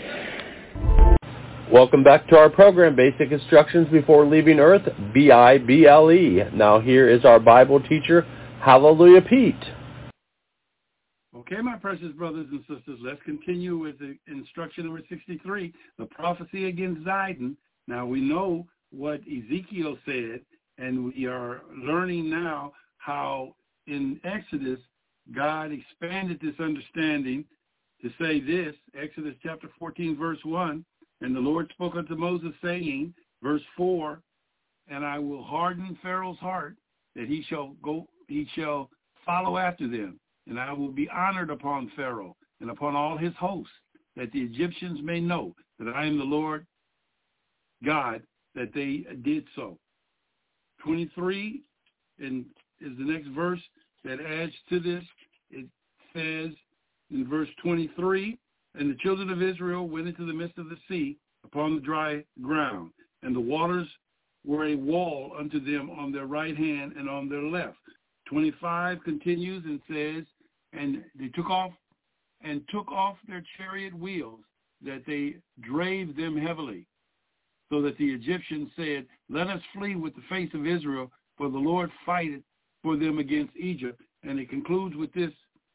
Welcome back to our program, Basic Instructions Before Leaving Earth, B-I-B-L-E. Now here is our Bible teacher, Hallelujah Pete. Okay, my precious brothers and sisters, let's continue with the instruction number 63, the prophecy against Zidon. Now we know what Ezekiel said, and we are learning now how in Exodus God expanded this understanding to say this, Exodus chapter 14, verse 1, and the Lord spoke unto Moses, saying, verse 4, and I will harden Pharaoh's heart, that he shall follow after them, and I will be honored upon Pharaoh and upon all his hosts, that the Egyptians may know that I am the Lord God, that they did so. 23 is the next verse that adds to this. It says in verse 23, and the children of Israel went into the midst of the sea upon the dry ground, and the waters were a wall unto them on their right hand and on their left. 25 continues and says, and they took off their chariot wheels, that they drave them heavily, so that the Egyptians said, let us flee with the face of Israel, for the Lord fighteth for them against Egypt. And it concludes with this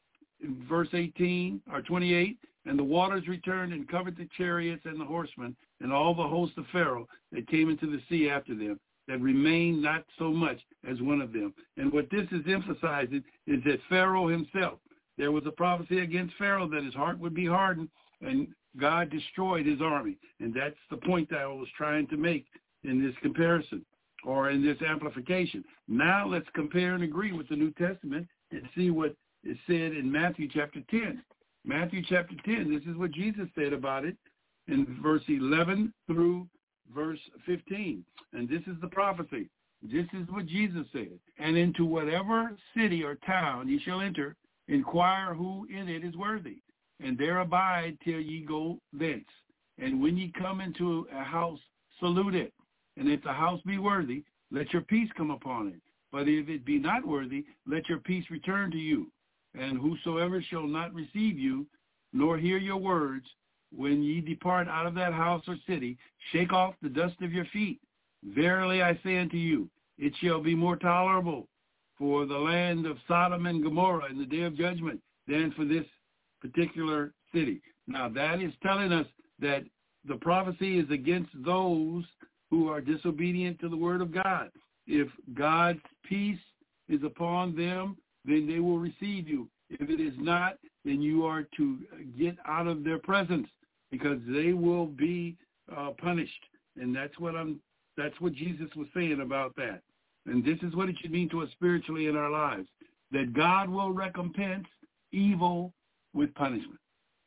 in verse 18 or 28, and the waters returned and covered the chariots and the horsemen and all the host of Pharaoh that came into the sea after them, that remained not so much as one of them. And what this is emphasizing is that Pharaoh himself, there was a prophecy against Pharaoh that his heart would be hardened, and God destroyed his army. And that's the point that I was trying to make in this comparison or in this amplification. Now let's compare and agree with the New Testament and see what is said in Matthew chapter 10. Matthew chapter 10, this is what Jesus said about it in verse 11 through verse 15. And this is the prophecy. This is what Jesus said. And into whatever city or town ye shall enter, inquire who in it is worthy, and there abide till ye go thence. And when ye come into a house, salute it. And if the house be worthy, let your peace come upon it. But if it be not worthy, let your peace return to you. And whosoever shall not receive you, nor hear your words, when ye depart out of that house or city, shake off the dust of your feet. Verily I say unto you, it shall be more tolerable for the land of Sodom and Gomorrah in the day of judgment than for this particular city. Now that is telling us that the prophecy is against those who are disobedient to the word of God. If God's peace is upon them, then they will receive you. If it is not, then you are to get out of their presence, because they will be punished. And that's what Jesus was saying about that. And this is what it should mean to us spiritually in our lives, that God will recompense evil with punishment.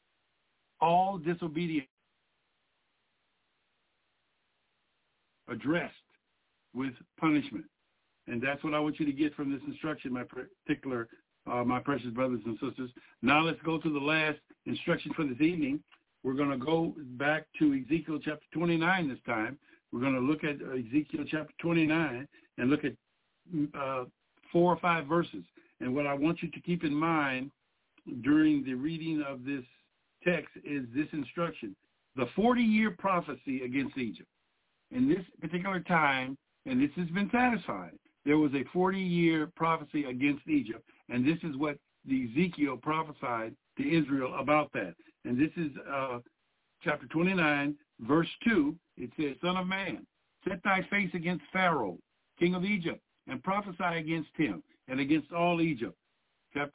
All disobedience addressed with punishment. And that's what I want you to get from this instruction, my precious brothers and sisters. Now let's go to the last instruction for this evening. We're going to go back to Ezekiel chapter 29 this time. We're going to look at Ezekiel chapter 29 and look at 4 or 5 verses. And what I want you to keep in mind during the reading of this text is this instruction. The 40-year prophecy against Egypt. In this particular time, and this has been satisfied, there was a 40-year prophecy against Egypt, and this is what the Ezekiel prophesied to Israel about that. And this is chapter 29, verse 2. It says, Son of man, set thy face against Pharaoh, king of Egypt, and prophesy against him and against all Egypt.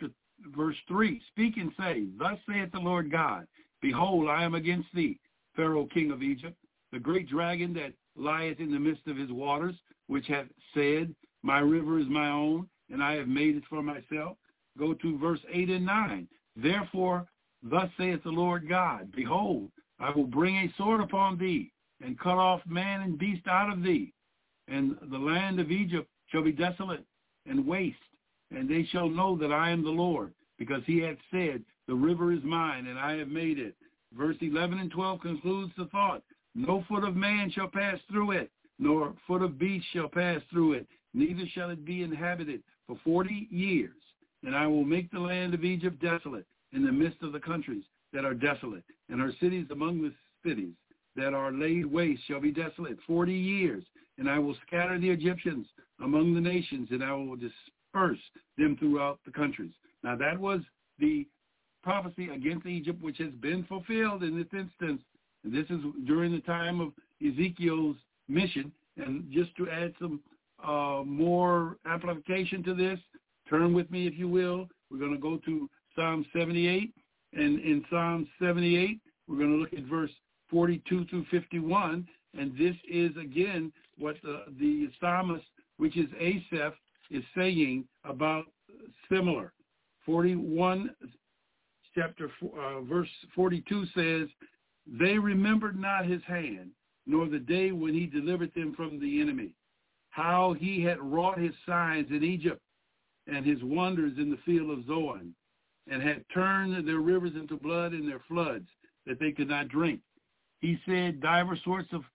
verse 3, speak and say, thus saith the Lord God, behold, I am against thee, Pharaoh king of Egypt, the great dragon that lieth in the midst of his waters, which hath said, my river is my own, and I have made it for myself. Go to verse 8 and 9. Therefore, thus saith the Lord God, behold, I will bring a sword upon thee, and cut off man and beast out of thee. And the land of Egypt shall be desolate and waste, and they shall know that I am the Lord, because he hath said, the river is mine, and I have made it. Verse 11 and 12 concludes the thought. No foot of man shall pass through it, nor foot of beast shall pass through it, neither shall it be inhabited for 40 years. And I will make the land of Egypt desolate in the midst of the countries that are desolate, and her cities among the cities that are laid waste shall be desolate 40 years. And I will scatter the Egyptians among the nations, and I will disperse them throughout the countries. Now that was the prophecy against Egypt, which has been fulfilled in this instance. And this is during the time of Ezekiel's mission. And just to add some more amplification to this, turn with me, if you will. We're going to go to Psalm 78. And in Psalm 78, we're going to look at verse 42 through 51. And this is, again, what the psalmist, which is Asaph, is saying about similar. 41, verse 42 says, they remembered not his hand, nor the day when he delivered them from the enemy, how he had wrought his signs in Egypt and his wonders in the field of Zoan, and had turned their rivers into blood and their floods, that they could not drink. He sent divers sorts of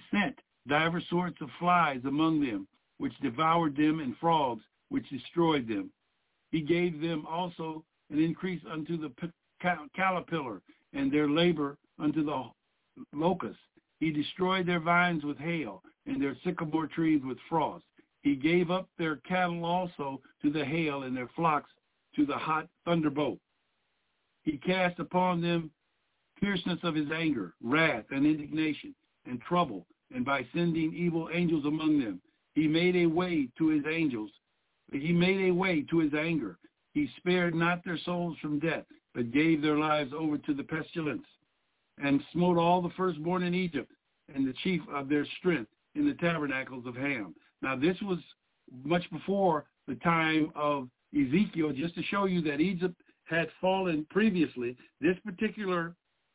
flies among them, which devoured them, and frogs, which destroyed them. He gave them also an increase unto the caterpillar, and their labor unto the locust. He destroyed their vines with hail, and their sycamore trees with frost. He gave up their cattle also to the hail, and their flocks to the hot thunderbolt. He cast upon them fierceness of his anger, wrath, and indignation, and trouble, and by sending evil angels among them. He made a way to his angels. He made a way to his anger. He spared not their souls from death, but gave their lives over to the pestilence, and smote all the firstborn in Egypt, and the chief of their strength in the tabernacles of Ham. Now this was much before the time of Ezekiel, just to show you that Egypt had fallen previously. This particular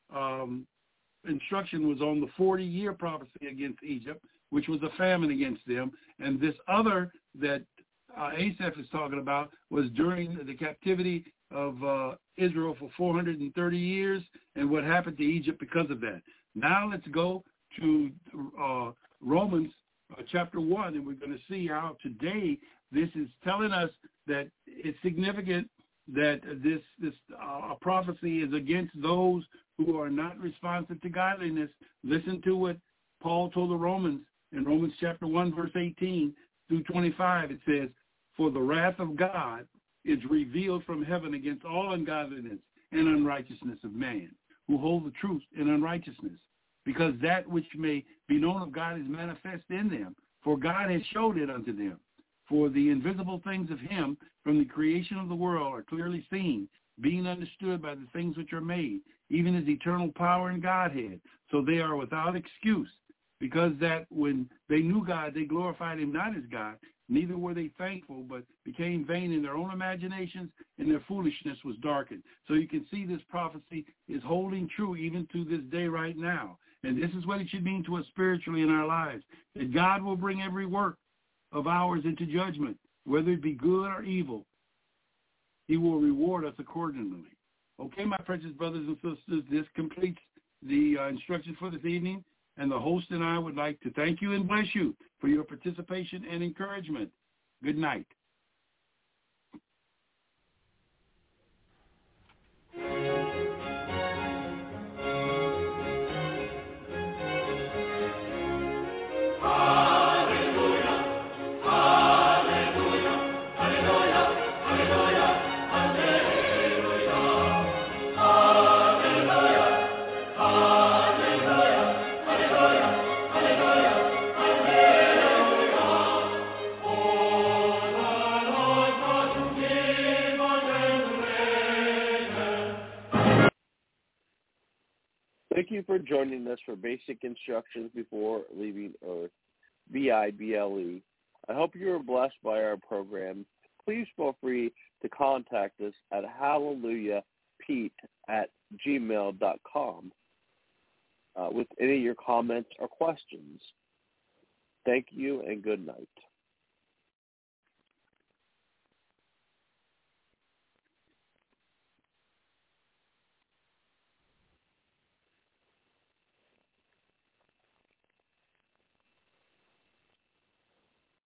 instruction was on the 40-year prophecy against Egypt, which was a famine against them. And this other that Asaph is talking about was during the captivity of Israel for 430 years, and what happened to Egypt because of that. Now let's go to Romans chapter 1, and we're going to see how today this is telling us that it's significant that this prophecy is against those who are not responsive to godliness. Listen to what Paul told the Romans in Romans chapter 1, verse 18 through 25. It says, for the wrath of God is revealed from heaven against all ungodliness and unrighteousness of man, who hold the truth in unrighteousness, because that which may be known of God is manifest in them, for God has showed it unto them. For the invisible things of him from the creation of the world are clearly seen, being understood by the things which are made, even his eternal power and Godhead. So they are without excuse, because that when they knew God, they glorified him not as God, neither were they thankful, but became vain in their own imaginations, and their foolishness was darkened. So you can see this prophecy is holding true even to this day right now. And this is what it should mean to us spiritually in our lives, that God will bring every work of ours into judgment, whether it be good or evil. He will reward us accordingly. Okay, my precious brothers and sisters, this completes the instructions for this evening, and the host and I would like to thank you and bless you for your participation and encouragement. Good night. Hallelujah. Thank you for joining us for Basic Instructions Before Leaving Earth, BIBLE. I hope you are blessed by our program. Please feel free to contact us at hallelujahpete@gmail.com with any of your comments or questions. Thank you and good night.